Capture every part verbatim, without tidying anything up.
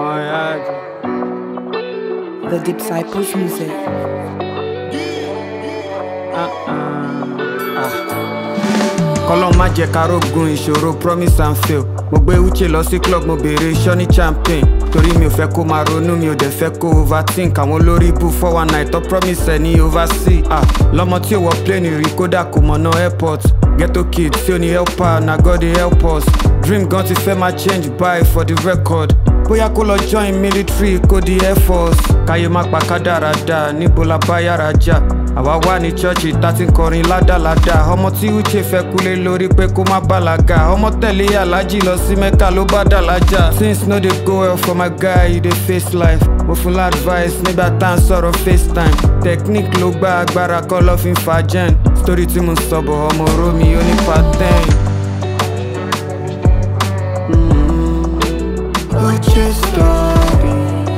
The Disciples Music. Kọ́lọ́n má jẹ́ ká rógun ìṣòro promise and fail. Mo gbé Uche lọ sí club mo béèrè ṣọ́ní champagne. Torí mi ò fẹ́ kó máa ronú mi ò dẹ̀ fẹ́ kó overthink. Àwọn olórí ibú four one nine tó promise ẹ̀ ní oversea. Ah, lọ́mọ tí ò wọ plane rí kódà kò mọ̀nà airport. Ghetto kid tí ò ní helper na God dey help us. Dream gan ti fẹ́ máa change by for the record. Bóyá kó lọ join military kó di air force. Káyé má pa kádàrádà níbo la bá yára jà. Àwa wà ní chọ́ọ̀chì tá ti ń kọrin ládàládà. Ọmọ tí Uche fẹ́ kúlé lórí pé kó má bàlágà. Ọmọ tẹ̀lé Aláàjì lọ sí Mẹ́kà ló bá dàlájà. Things no dey go well for my guy, you dey face life. Mo fún la advice nígbà tá à ń sọ̀rọ̀ FaceTime. Technique ló gba agbára kọ́ lọ́ fi ń fa gen. Story tí mo sọ bọ̀ ọmọ Romi ó ní pattern. Uche story.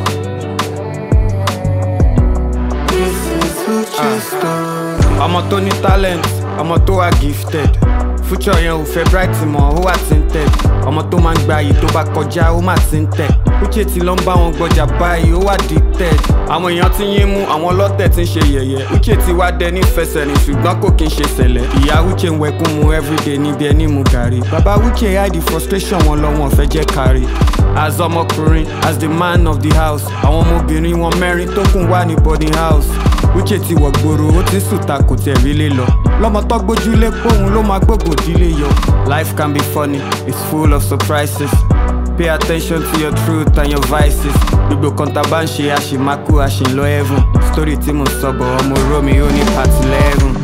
This is Uche story. Ọmọ tó ní talent, ọmọ tó wà gifted. Future yẹn ò fẹ́ bright mọ́, ó wà tinted. Ọmọ tó máa ń gba yìí tó bá kọjá, ó máa ti ń tẹ̀. Uche ti lọ ń bá wọn gbọjà báyìí, ó wà dicted. Àwọn èèyàn ti yín mú, àwọn ọlọ́tẹ̀ ti ń ṣe yẹ̀yẹ́. Uche ti wá dẹ ní fẹsẹ̀ ní ṣùgbọ́n kò kí ń ṣe ṣẹlẹ̀. Ìyá Uche ń wẹkún mu everyday níbi ẹni mu gàrí. Bàbá Uche hide the frustration wọn lọ wọn fẹ́ jẹ́ kárí. As ọmọkùnrin, as the man of the house. Àwọn ọmọbìnrin wọn mẹ́rin tó kùn wà ní boarding house. Uche ti wọ̀ gbòòrò, ó ti sùta kò tẹ̀ rí lé lọ. Lọ́mọ tó gbójúlé póun ló máa gbógun dílé yọ. Life can be funny, it's full of surprises. Pay attention to your truth and your vices. Gbogbo kan tá bá ń ṣe àṣìmákú àṣìlọ heaven. Story tí mo sọ bọ̀ ọmọ Romi ó ní part eleven.